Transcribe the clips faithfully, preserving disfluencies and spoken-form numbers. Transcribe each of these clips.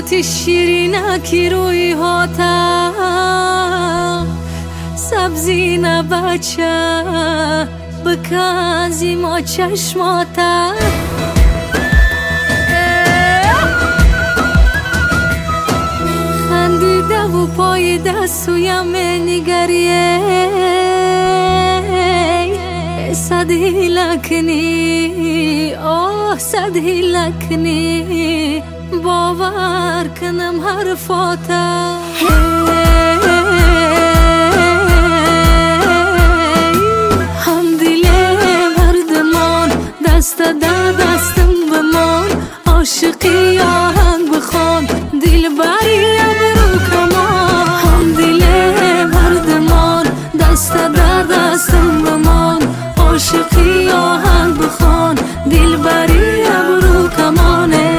توتی شیرینکی روی هاتا سبزی نبچه بکازی ما چشماتا خندیده و پای دستویم نگریه صدی لکنی آه صدی لکنی باور کنم حرفاتا هم دل مردمان دست در دستم بمان عاشقی آهنگ بخوان دل بری ابرو کمان هم دل مردمان دست در دستم بمان عاشقی آهنگ بخوان دل بری ابرو کمانه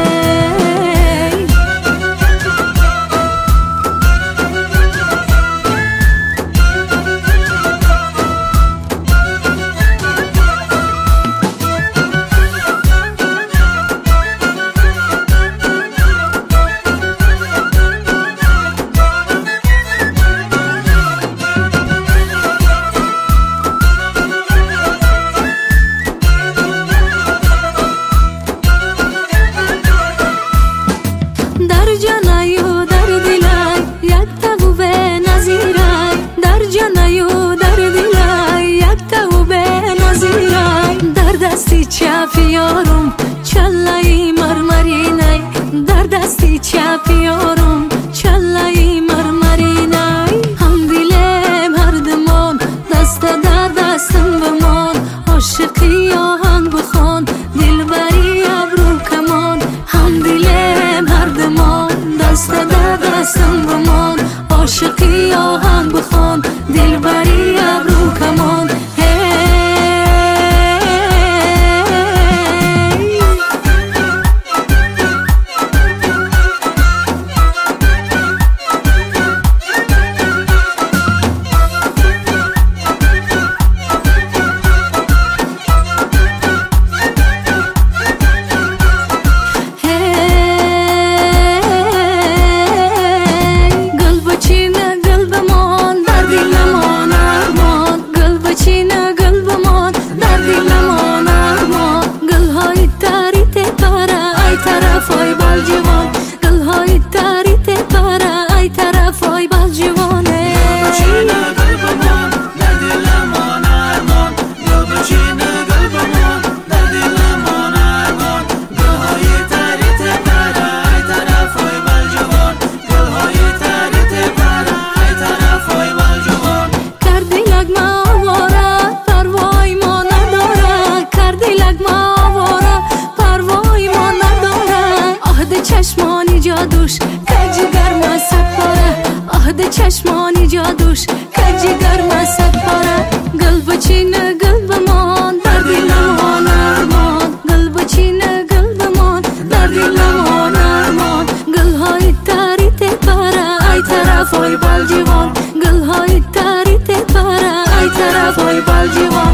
دستی چپ یارم چلای مرمرینای در دستی چپ یارم چلای مرمرینای هم دل مردمان دست در دستم بمان عاشقی آهنگ بخوان دل بری ابرو کمان هم دل مردمان دست در دستم بمان عاشقی آهنگ بخوان دل بری ابرو کمان چشمانی جادوش کجگر مسد پاره آهد چشمانی جادوش کجگر مسد پاره قلب چینه قلب مان در دلمان ارمان قلب چینه قلب مان در دلمان ارمان قلهای تاری تپاره ای طرف های بالجوان قلهای تاری تپاره ای طرف های بالجوان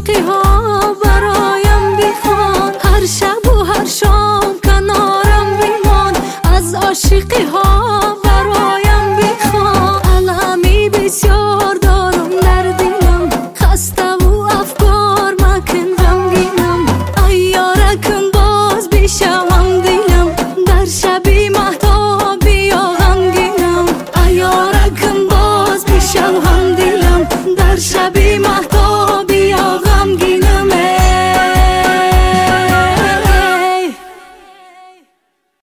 عاشقی ها برایم بخوان، هر شب و هر شام کنارم بمان، از عاشقی ها برایم